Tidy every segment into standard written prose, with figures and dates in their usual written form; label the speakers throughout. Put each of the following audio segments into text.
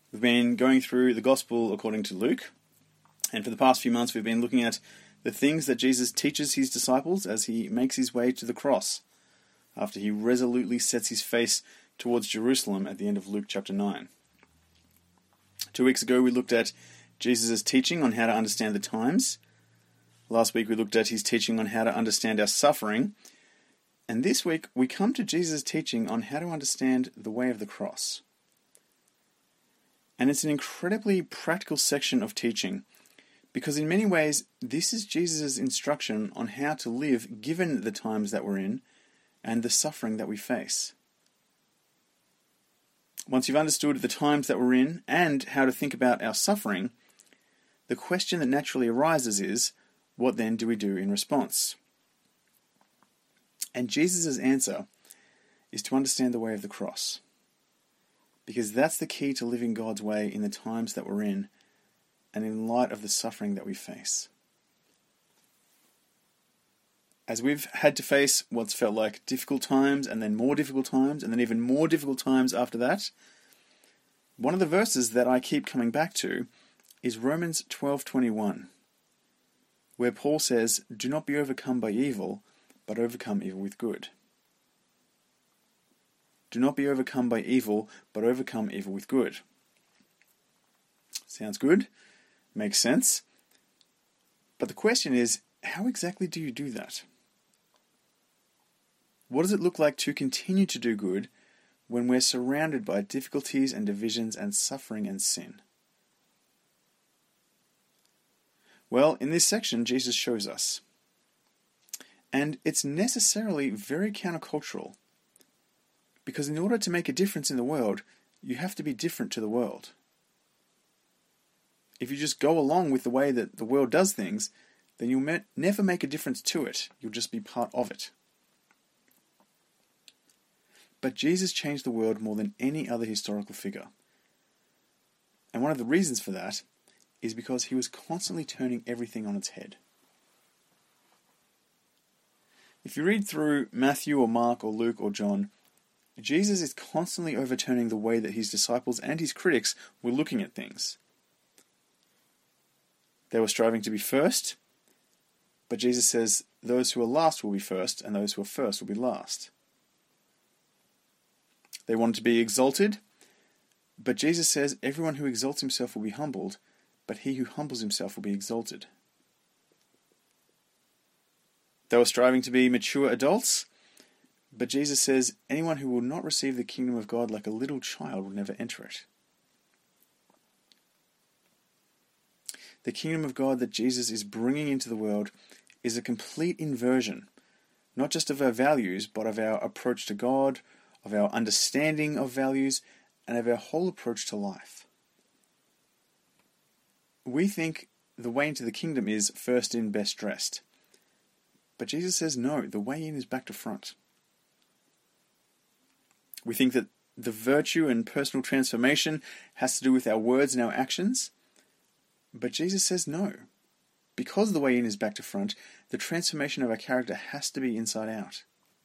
Speaker 1: We've been going through the Gospel according to Luke, and for the past few months we've been looking at the things that Jesus teaches his disciples as he makes his way to the cross, after he resolutely sets his face towards Jerusalem at the end of Luke chapter 9. 2 weeks ago we looked at Jesus' teaching on how to understand the times. Last week we looked at his teaching on how to understand our suffering. And this week we come to Jesus' teaching on how to understand the way of the cross. And it's an incredibly practical section of teaching, because in many ways this is Jesus' instruction on how to live given the times that we're in and the suffering that we face. Once you've understood the times that we're in and how to think about our suffering, the question that naturally arises is, what then do we do in response? And Jesus' answer is to understand the way of the cross, because that's the key to living God's way in the times that we're in and in light of the suffering that we face. As we've had to face what's felt like difficult times and then more difficult times and then even more difficult times after that, one of the verses that I keep coming back to is Romans 12:21, where Paul says, "Do not be overcome by evil, but overcome evil with good." Do not be overcome by evil, but overcome evil with good. Sounds good, makes sense. But the question is, how exactly do you do that? What does it look like to continue to do good when we're surrounded by difficulties and divisions and suffering and sin? Well, in this section, Jesus shows us. And it's necessarily very countercultural, because in order to make a difference in the world, you have to be different to the world. If you just go along with the way that the world does things, then you'll never make a difference to it. You'll just be part of it. But Jesus changed the world more than any other historical figure. And one of the reasons for that is because he was constantly turning everything on its head. If you read through Matthew or Mark or Luke or John, Jesus is constantly overturning the way that his disciples and his critics were looking at things. They were striving to be first, but Jesus says those who are last will be first, and those who are first will be last. They wanted to be exalted, but Jesus says everyone who exalts himself will be humbled, but he who humbles himself will be exalted. They were striving to be mature adults, but Jesus says anyone who will not receive the kingdom of God like a little child will never enter it. The kingdom of God that Jesus is bringing into the world is a complete inversion, not just of our values, but of our approach to God, of our understanding of values, and of our whole approach to life. We think the way into the kingdom is first in, best dressed. But Jesus says no, the way in is back to front. We think that the virtue and personal transformation has to do with our words and our actions. But Jesus says no. Because the way in is back to front, the transformation of our character has to be inside out.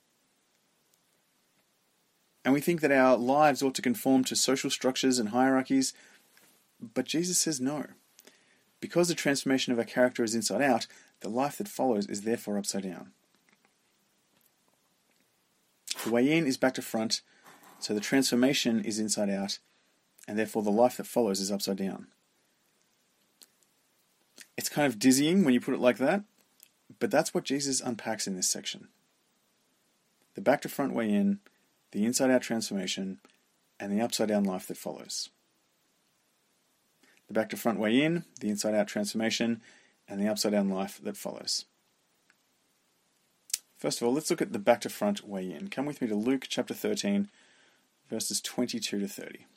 Speaker 1: And we think that our lives ought to conform to social structures and hierarchies, but Jesus says no. Because the transformation of our character is inside out, the life that follows is therefore upside down. The way in is back to front, so the transformation is inside out, and therefore the life that follows is upside down. It's kind of dizzying when you put it like that, but that's what Jesus unpacks in this section. The back to front way in, the inside out transformation, and the upside down life that follows. The back to front way in, the inside out transformation, and the upside down life that follows. First of all, let's look at the back to front way in. Come with me to Luke chapter 13, verses 22 to 30.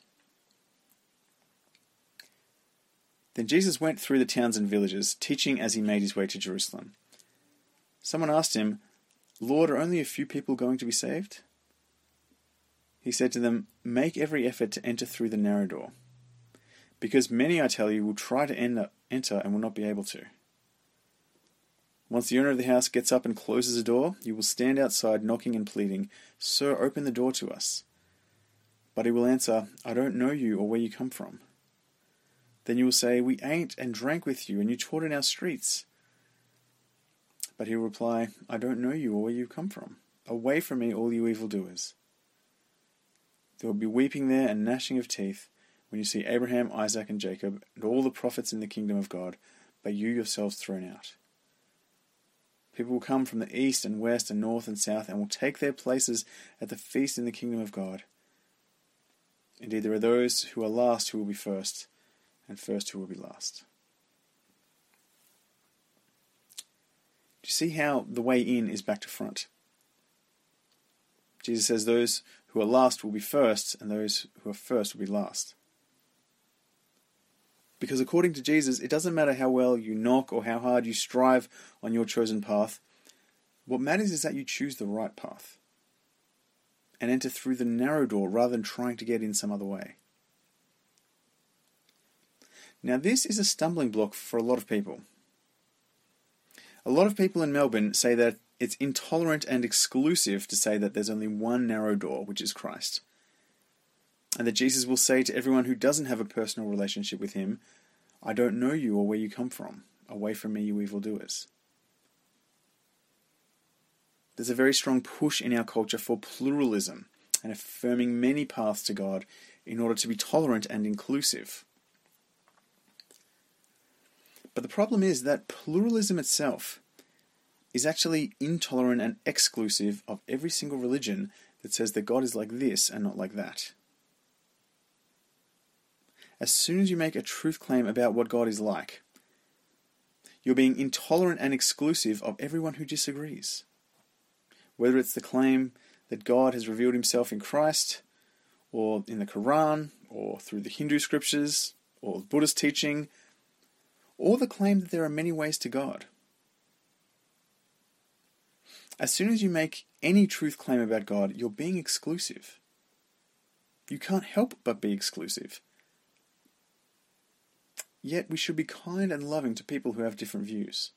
Speaker 1: Then Jesus went through the towns and villages, teaching as he made his way to Jerusalem. Someone asked him, "Lord, are only a few people going to be saved?" He said to them, "Make every effort to enter through the narrow door, because many, I tell you, will try to enter and will not be able to. Once the owner of the house gets up and closes the door, you will stand outside knocking and pleading, 'Sir, open the door to us.' But he will answer, 'I don't know you or where you come from.' Then you will say, we ate and drank with you, and you taught in our streets. But he will reply, I don't know you or where you come from. Away from me, all you evildoers. There will be weeping there and gnashing of teeth when you see Abraham, Isaac, and Jacob, and all the prophets in the kingdom of God, but you yourselves thrown out. People will come from the east and west and north and south, and will take their places at the feast in the kingdom of God. Indeed, there are those who are last who will be first, and first who will be last. Do you see how the way in is back to front? Jesus says those who are last will be first, and those who are first will be last. Because according to Jesus, it doesn't matter how well you knock or how hard you strive on your chosen path. What matters is that you choose the right path and enter through the narrow door rather than trying to get in some other way. Now, this is a stumbling block for a lot of people. A lot of people in Melbourne say that it's intolerant and exclusive to say that there's only one narrow door, which is Christ. And that Jesus will say to everyone who doesn't have a personal relationship with him, I don't know you or where you come from. Away from me, you evildoers. There's a very strong push in our culture for pluralism and affirming many paths to God in order to be tolerant and inclusive. But the problem is that pluralism itself is actually intolerant and exclusive of every single religion that says that God is like this and not like that. As soon as you make a truth claim about what God is like, you're being intolerant and exclusive of everyone who disagrees. Whether it's the claim that God has revealed himself in Christ, or in the Quran, or through the Hindu scriptures, or Buddhist teaching, or the claim that there are many ways to God. As soon as you make any truth claim about God, you're being exclusive. You can't help but be exclusive. Yet we should be kind and loving to people who have different views.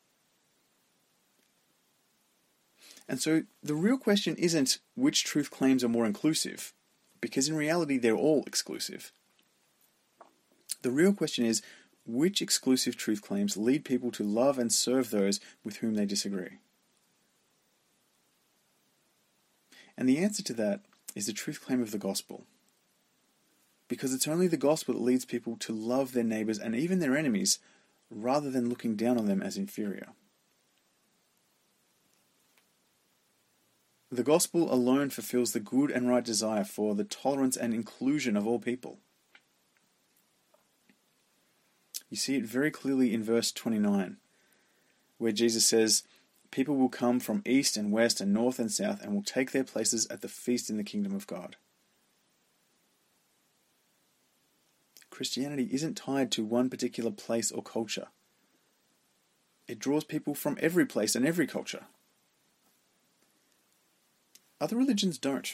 Speaker 1: And so the real question isn't which truth claims are more inclusive, because in reality they're all exclusive. The real question is which exclusive truth claims lead people to love and serve those with whom they disagree. And the answer to that is the truth claim of the gospel. Because it's only the gospel that leads people to love their neighbours and even their enemies, rather than looking down on them as inferior. The gospel alone fulfills the good and right desire for the tolerance and inclusion of all people. You see it very clearly in verse 29, where Jesus says, people will come from east and west and north and south and will take their places at the feast in the kingdom of God. Christianity isn't tied to one particular place or culture. It draws people from every place and every culture. Other religions don't.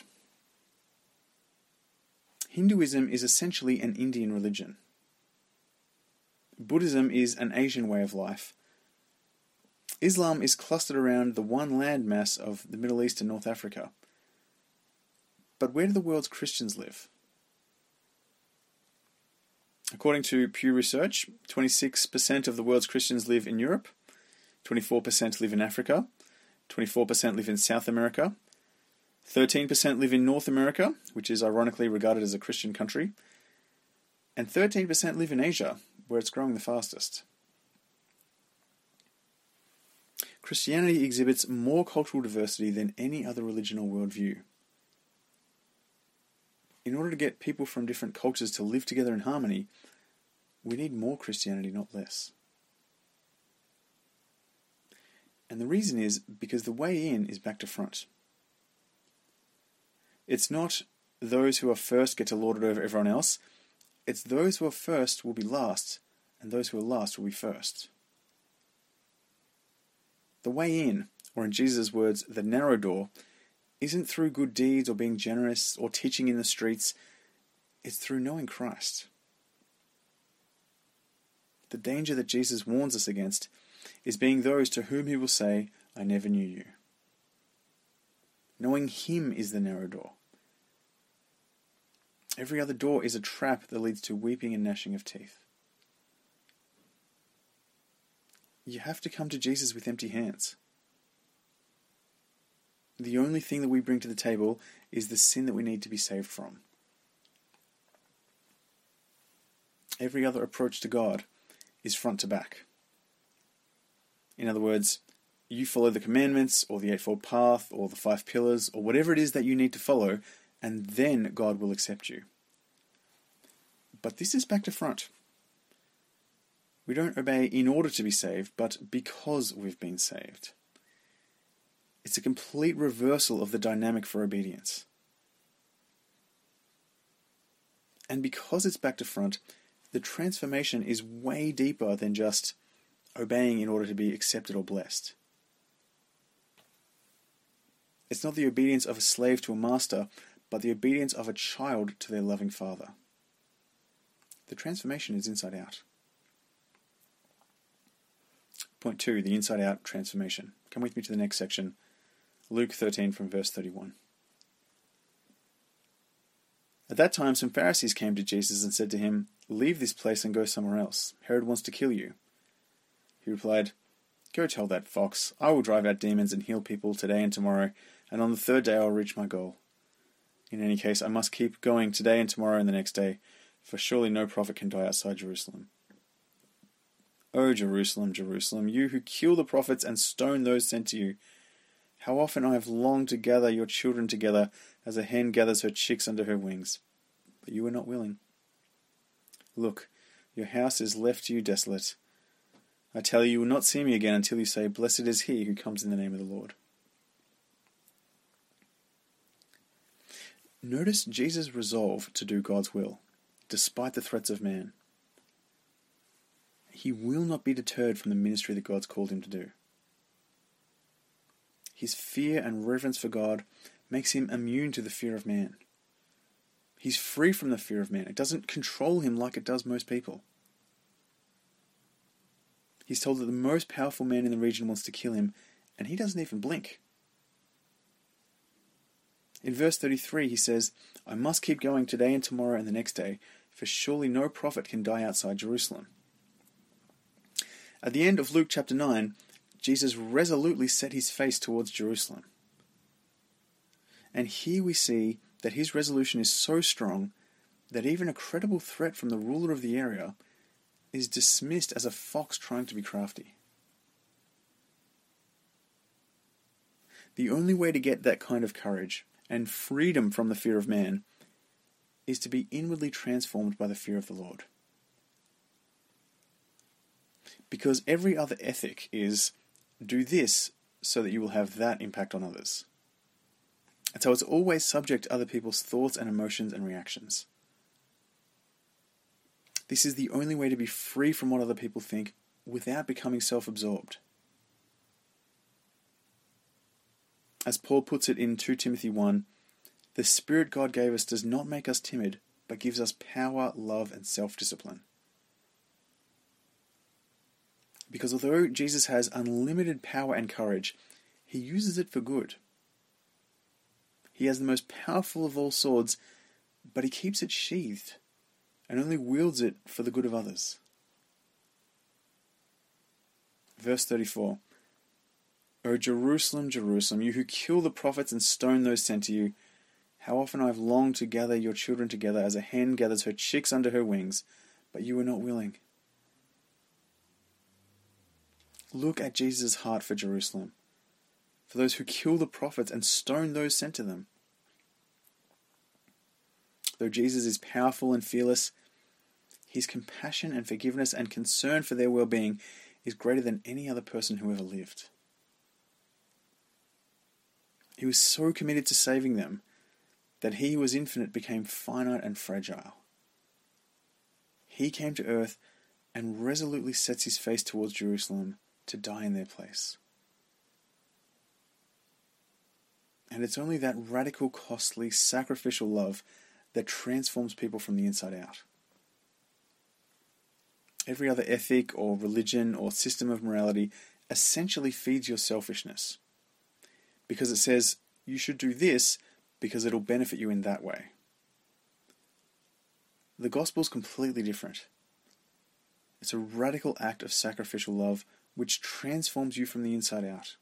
Speaker 1: Hinduism is essentially an Indian religion. Buddhism is an Asian way of life. Islam is clustered around the one landmass of the Middle East and North Africa. But where do the world's Christians live? According to Pew Research, 26% of the world's Christians live in Europe, 24% live in Africa, 24% live in South America, 13% live in North America, which is ironically regarded as a Christian country, and 13% live in Asia, where it's growing the fastest. Christianity exhibits more cultural diversity than any other religion or worldview. In order to get people from different cultures to live together in harmony, we need more Christianity, not less. And the reason is because the way in is back to front. It's not those who are first get to lord it over everyone else. It's those who are first will be last, and those who are last will be first. The way in, or in Jesus' words, the narrow door, isn't through good deeds or being generous or teaching in the streets. It's through knowing Christ. The danger that Jesus warns us against is being those to whom he will say, I never knew you. Knowing him is the narrow door. Every other door is a trap that leads to weeping and gnashing of teeth. you have to come to Jesus with empty hands. The only thing that we bring to the table is the sin that we need to be saved from. Every other approach to God is front to back. In other words, you follow the commandments, or the Eightfold Path, or the 5 pillars, or whatever it is that you need to follow, and then God will accept you. But this is back to front. We don't obey in order to be saved, but because we've been saved. It's a complete reversal of the dynamic for obedience. And because it's back to front, the transformation is way deeper than just obeying in order to be accepted or blessed. It's not the obedience of a slave to a master, but the obedience of a child to their loving father. The transformation is inside out. Point 2, the inside out transformation. Come with me to the next section. Luke 13 from verse 31. At that time some Pharisees came to Jesus and said to him, "Leave this place and go somewhere else. Herod wants to kill you." He replied, "Go tell that fox, I will drive out demons and heal people today and tomorrow, and on the third day I will reach my goal. In any case, I must keep going today and tomorrow and the next day, for surely no prophet can die outside Jerusalem. O Jerusalem, Jerusalem, you who kill the prophets and stone those sent to you, how often I have longed to gather your children together as a hen gathers her chicks under her wings, but you were not willing. Look, your house is left to you desolate. I tell you, you will not see me again until you say, 'Blessed is he who comes in the name of the Lord.'" Notice Jesus' resolve to do God's will, despite the threats of man. He will not be deterred from the ministry that God's called him to do. His fear and reverence for God makes him immune to the fear of man. He's free from the fear of man. It doesn't control him like it does most people. He's told that the most powerful man in the region wants to kill him, and he doesn't even blink. In verse 33 he says, "I must keep going today and tomorrow and the next day, for surely no prophet can die outside Jerusalem." At the end of Luke chapter 9, Jesus resolutely set his face towards Jerusalem. And here we see that his resolution is so strong that even a credible threat from the ruler of the area is dismissed as a fox trying to be crafty. The only way to get that kind of courage and freedom from the fear of man is to be inwardly transformed by the fear of the Lord. Because every other ethic is, do this so that you will have that impact on others. And so it's always subject to other people's thoughts and emotions and reactions. This is the only way to be free from what other people think without becoming self-absorbed. As Paul puts it in 2 Timothy 1, the Spirit God gave us does not make us timid, but gives us power, love, and self-discipline. Because although Jesus has unlimited power and courage, he uses it for good. He has the most powerful of all swords, but he keeps it sheathed and only wields it for the good of others. Verse 34, "O Jerusalem, Jerusalem, you who kill the prophets and stone those sent to you, how often I have longed to gather your children together as a hen gathers her chicks under her wings, but you were not willing." Look at Jesus' heart for Jerusalem, for those who kill the prophets and stone those sent to them. Though Jesus is powerful and fearless, his compassion and forgiveness and concern for their well-being is greater than any other person who ever lived. He was so committed to saving them that he who was infinite became finite and fragile. He came to earth and resolutely sets his face towards Jerusalem to die in their place. And it's only that radical, costly, sacrificial love that transforms people from the inside out. Every other ethic or religion or system of morality essentially feeds your selfishness, because it says you should do this because it'll benefit you in that way. The gospel's completely different. It's a radical act of sacrificial love which transforms you from the inside out.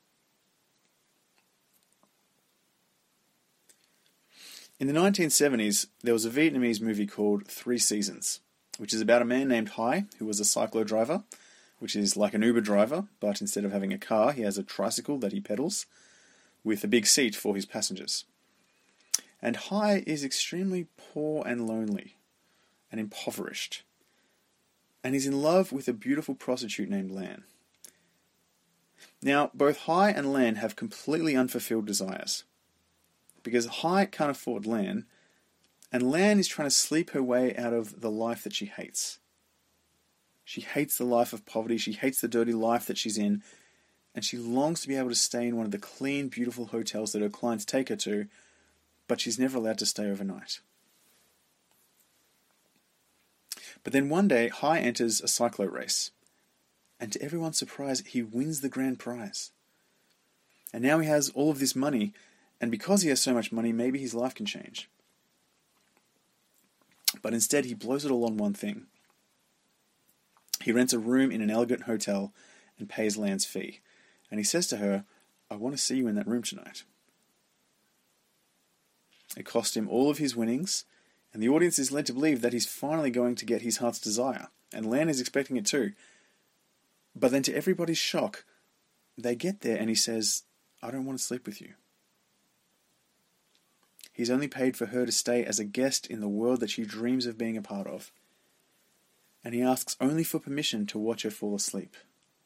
Speaker 1: In the 1970s, there was a Vietnamese movie called 3 Seasons, which is about a man named Hai, who was a cyclo driver, which is like an Uber driver, but instead of having a car, he has a tricycle that he pedals, with a big seat for his passengers. And Hai is extremely poor and lonely, and impoverished. And he's in love with a beautiful prostitute named Lan. Now, both Hai and Lan have completely unfulfilled desires, because Hai can't afford Lan, and Lan is trying to sleep her way out of the life that she hates. She hates the life of poverty, she hates the dirty life that she's in, and she longs to be able to stay in one of the clean, beautiful hotels that her clients take her to, but she's never allowed to stay overnight. But then one day, Hai enters a cyclo race, and to everyone's surprise, he wins the grand prize. And now he has all of this money, and because he has so much money, maybe his life can change. But instead, he blows it all on one thing. He rents a room in an elegant hotel and pays Lan's fee. And he says to her, "I want to see you in that room tonight." It cost him all of his winnings, and the audience is led to believe that he's finally going to get his heart's desire, and Lan is expecting it too. But then to everybody's shock, they get there and he says, "I don't want to sleep with you." He's only paid for her to stay as a guest in the world that she dreams of being a part of. And he asks only for permission to watch her fall asleep.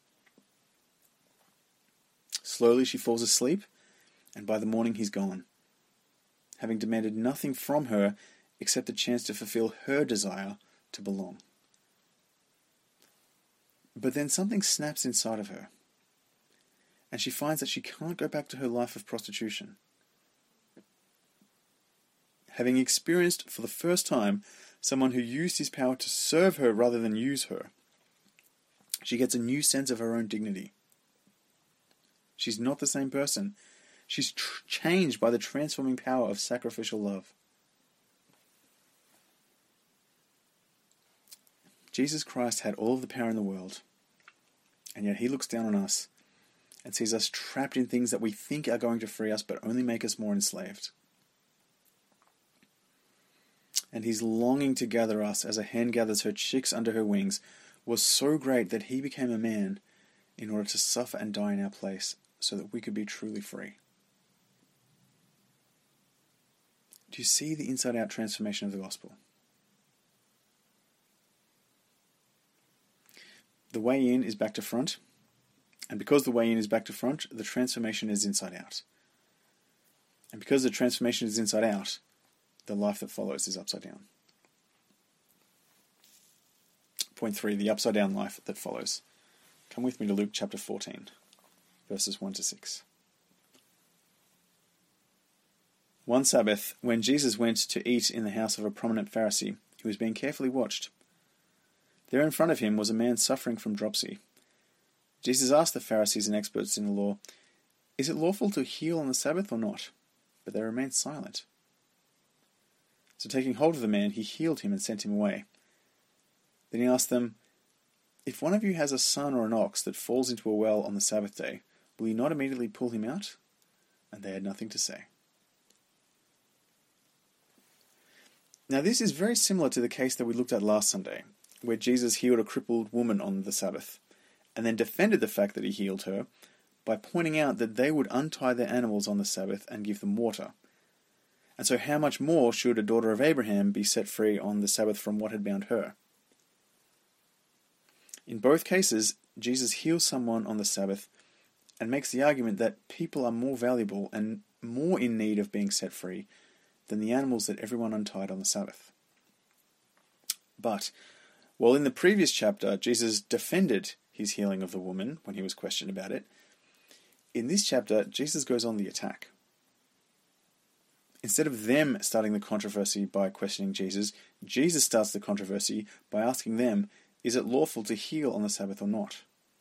Speaker 1: Slowly she falls asleep, and by the morning he's gone, having demanded nothing from her except a chance to fulfill her desire to belong. But then something snaps inside of her, and she finds that she can't go back to her life of prostitution. Having experienced for the first time someone who used his power to serve her rather than use her, she gets a new sense of her own dignity. She's not the same person. She's changed by the transforming power of sacrificial love. Jesus Christ had all of the power in the world, and yet he looks down on us and sees us trapped in things that we think are going to free us but only make us more enslaved. And his longing to gather us as a hen gathers her chicks under her wings was so great that he became a man in order to suffer and die in our place so that we could be truly free. Do you see the inside-out transformation of the gospel? The way in is back to front, and because the way in is back to front, the transformation is inside out. And because the transformation is inside out, the life that follows is upside down. Point 3, the upside down life that follows. Come with me to Luke chapter 14, verses 1 to 6. One Sabbath, when Jesus went to eat in the house of a prominent Pharisee, he was being carefully watched. There in front of him was a man suffering from dropsy. Jesus asked the Pharisees and experts in the law, "Is it lawful to heal on the Sabbath or not?" But they remained silent. So taking hold of the man, he healed him and sent him away. Then he asked them, "If one of you has a son or an ox that falls into a well on the Sabbath day, will you not immediately pull him out?" And they had nothing to say. Now this is very similar to the case that we looked at last Sunday, where Jesus healed a crippled woman on the Sabbath, and then defended the fact that he healed her by pointing out that they would untie their animals on the Sabbath and give them water. And so how much more should a daughter of Abraham be set free on the Sabbath from what had bound her? In both cases, Jesus heals someone on the Sabbath and makes the argument that people are more valuable and more in need of being set free than the animals that everyone untied on the Sabbath. But, while in the previous chapter Jesus defended his healing of the woman when he was questioned about it, in this chapter Jesus goes on the attack. Instead of them starting the controversy by questioning Jesus, Jesus starts the controversy by asking them, is it lawful to heal on the Sabbath or not?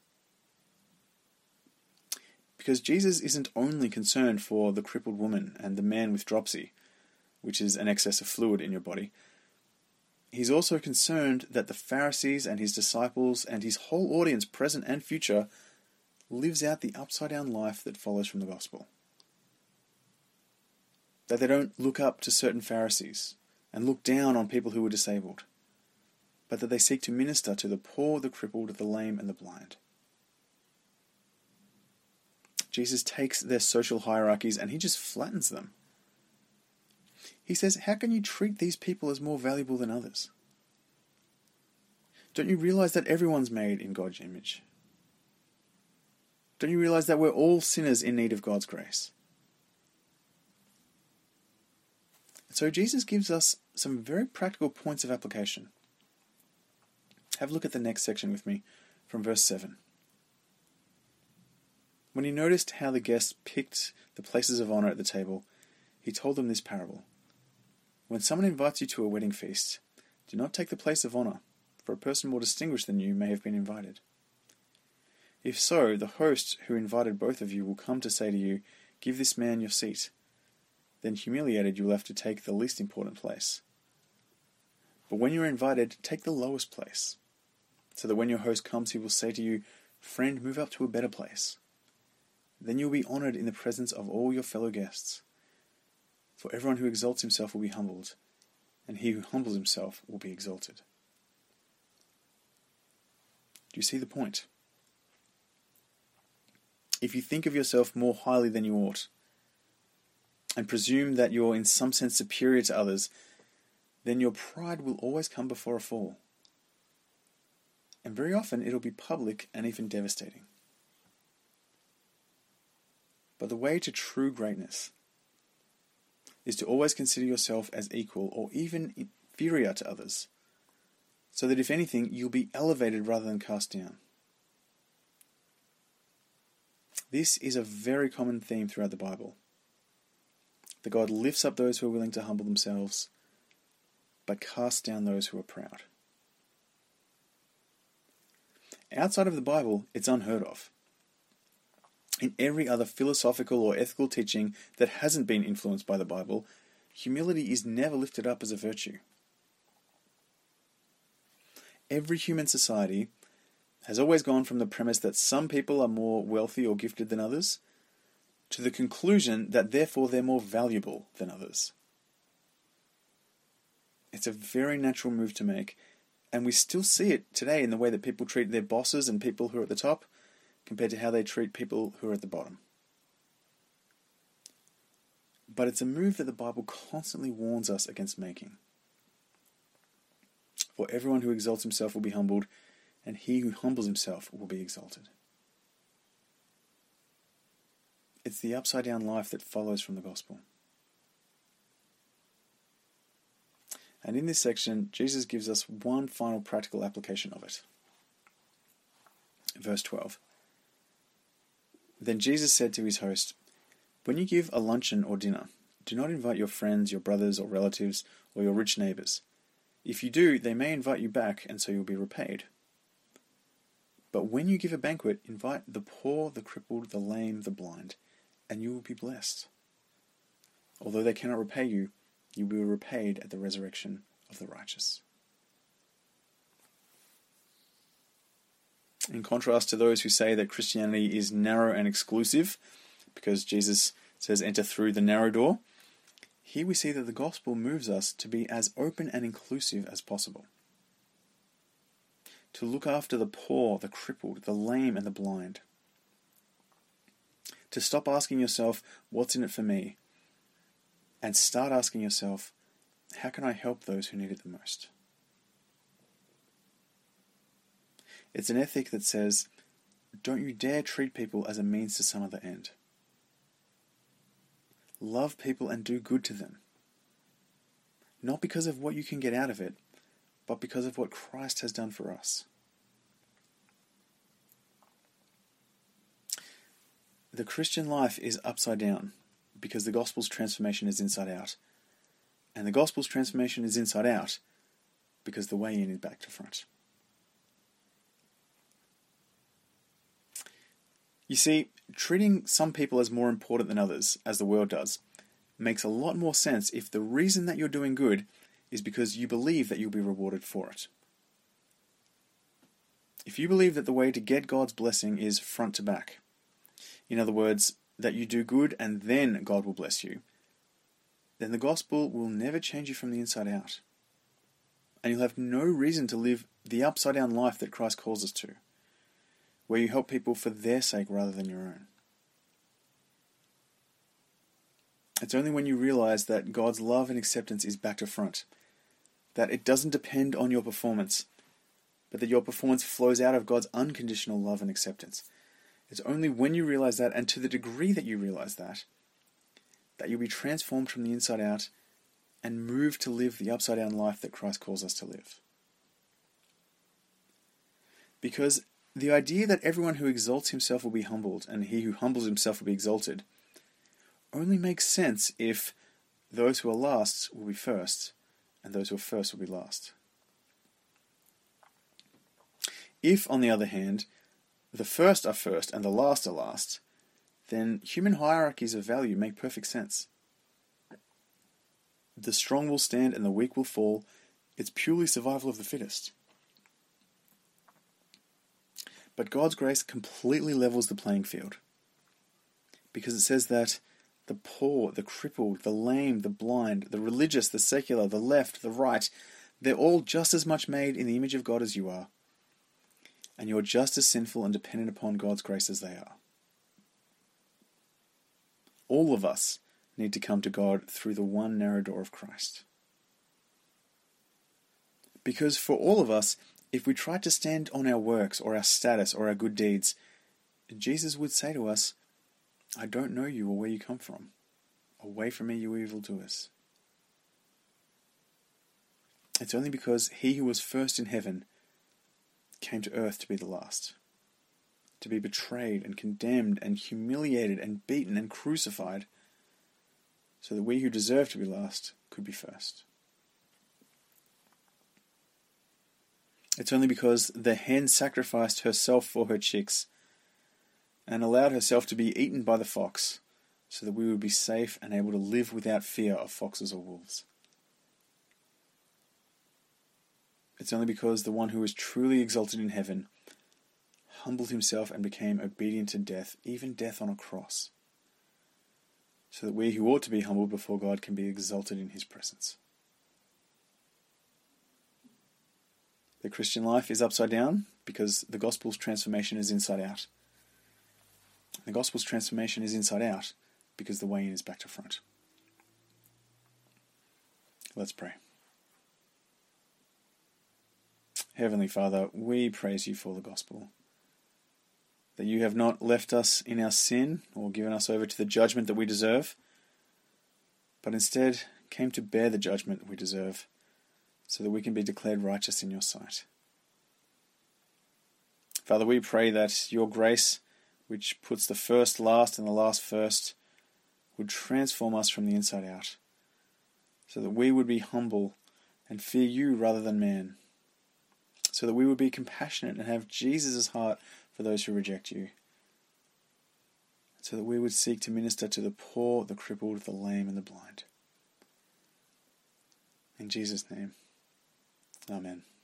Speaker 1: Because Jesus isn't only concerned for the crippled woman and the man with dropsy, which is an excess of fluid in your body. He's also concerned that the Pharisees and his disciples and his whole audience, present and future, lives out the upside-down life that follows from the gospel. That they don't look up to certain Pharisees and look down on people who were disabled, but that they seek to minister to the poor, the crippled, the lame, and the blind. Jesus takes their social hierarchies and he just flattens them. He says, how can you treat these people as more valuable than others? Don't you realize that everyone's made in God's image? Don't you realize that we're all sinners in need of God's grace? So Jesus gives us some very practical points of application. Have a look at the next section with me from verse 7. When he noticed how the guests picked the places of honor at the table, he told them this parable. When someone invites you to a wedding feast, do not take the place of honor, for a person more distinguished than you may have been invited. If so, the host who invited both of you will come to say to you, give this man your seat. Then humiliated you will have to take the least important place. But when you are invited, take the lowest place, so that when your host comes he will say to you, friend, move up to a better place. Then you will be honored in the presence of all your fellow guests. For everyone who exalts himself will be humbled, and he who humbles himself will be exalted. Do you see the point? If you think of yourself more highly than you ought, and presume that you're in some sense superior to others, then your pride will always come before a fall. And very often it'll be public and even devastating. But the way to true greatness is to always consider yourself as equal or even inferior to others, so that if anything, you'll be elevated rather than cast down. This is a very common theme throughout the Bible. That God lifts up those who are willing to humble themselves, but casts down those who are proud. Outside of the Bible, it's unheard of. In every other philosophical or ethical teaching that hasn't been influenced by the Bible, humility is never lifted up as a virtue. Every human society has always gone from the premise that some people are more wealthy or gifted than others, to the conclusion that therefore they're more valuable than others. It's a very natural move to make, and we still see it today in the way that people treat their bosses and people who are at the top, compared to how they treat people who are at the bottom. But it's a move that the Bible constantly warns us against making. For everyone who exalts himself will be humbled, and he who humbles himself will be exalted. It's the upside-down life that follows from the gospel. And in this section, Jesus gives us one final practical application of it. Verse 12. Then Jesus said to his host, when you give a luncheon or dinner, do not invite your friends, your brothers or relatives, or your rich neighbors. If you do, they may invite you back, and so you'll be repaid. But when you give a banquet, invite the poor, the crippled, the lame, the blind, and you will be blessed. Although they cannot repay you, you will be repaid at the resurrection of the righteous. In contrast to those who say that Christianity is narrow and exclusive, because Jesus says enter through the narrow door, here we see that the gospel moves us to be as open and inclusive as possible. To look after the poor, the crippled, the lame, and the blind. To stop asking yourself, what's in it for me? And start asking yourself, how can I help those who need it the most? It's an ethic that says, don't you dare treat people as a means to some other end. Love people and do good to them. Not because of what you can get out of it, but because of what Christ has done for us. The Christian life is upside down because the gospel's transformation is inside out. And the gospel's transformation is inside out because the way in is back to front. You see, treating some people as more important than others, as the world does, makes a lot more sense if the reason that you're doing good is because you believe that you'll be rewarded for it. If you believe that the way to get God's blessing is front to back, in other words, that you do good and then God will bless you, then the gospel will never change you from the inside out. And you'll have no reason to live the upside down life that Christ calls us to, where you help people for their sake rather than your own. It's only when you realize that God's love and acceptance is back to front, that it doesn't depend on your performance, but that your performance flows out of God's unconditional love and acceptance. It's only when you realize that, and to the degree that you realize that you'll be transformed from the inside out and moved to live the upside down life that Christ calls us to live. Because the idea that everyone who exalts himself will be humbled, and he who humbles himself will be exalted, only makes sense if those who are last will be first, and those who are first will be last. If, on the other hand, the first are first and the last are last, then human hierarchies of value make perfect sense. The strong will stand and the weak will fall. It's purely survival of the fittest. But God's grace completely levels the playing field, because it says that the poor, the crippled, the lame, the blind, the religious, the secular, the left, the right, they're all just as much made in the image of God as you are. And you're just as sinful and dependent upon God's grace as they are. All of us need to come to God through the one narrow door of Christ. Because for all of us, if we tried to stand on our works or our status or our good deeds, Jesus would say to us, "I don't know you or where you come from. Away from me, you evildoers." It's only because he who was first in heaven came to earth to be the last, to be betrayed and condemned and humiliated and beaten and crucified, so that we who deserve to be last could be first. It's only because the hen sacrificed herself for her chicks and allowed herself to be eaten by the fox, so that we would be safe and able to live without fear of foxes or wolves. It's only because the one who was truly exalted in heaven humbled himself and became obedient to death, even death on a cross, so that we who ought to be humbled before God can be exalted in his presence. The Christian life is upside down because the gospel's transformation is inside out. The gospel's transformation is inside out because the way in is back to front. Let's pray. Heavenly Father, we praise you for the gospel, that you have not left us in our sin or given us over to the judgment that we deserve, but instead came to bear the judgment we deserve, so that we can be declared righteous in your sight. Father, we pray that your grace, which puts the first last and the last first, would transform us from the inside out, so that we would be humble and fear you rather than man, so that we would be compassionate and have Jesus' heart for those who reject you, so that we would seek to minister to the poor, the crippled, the lame, and the blind. In Jesus' name, amen.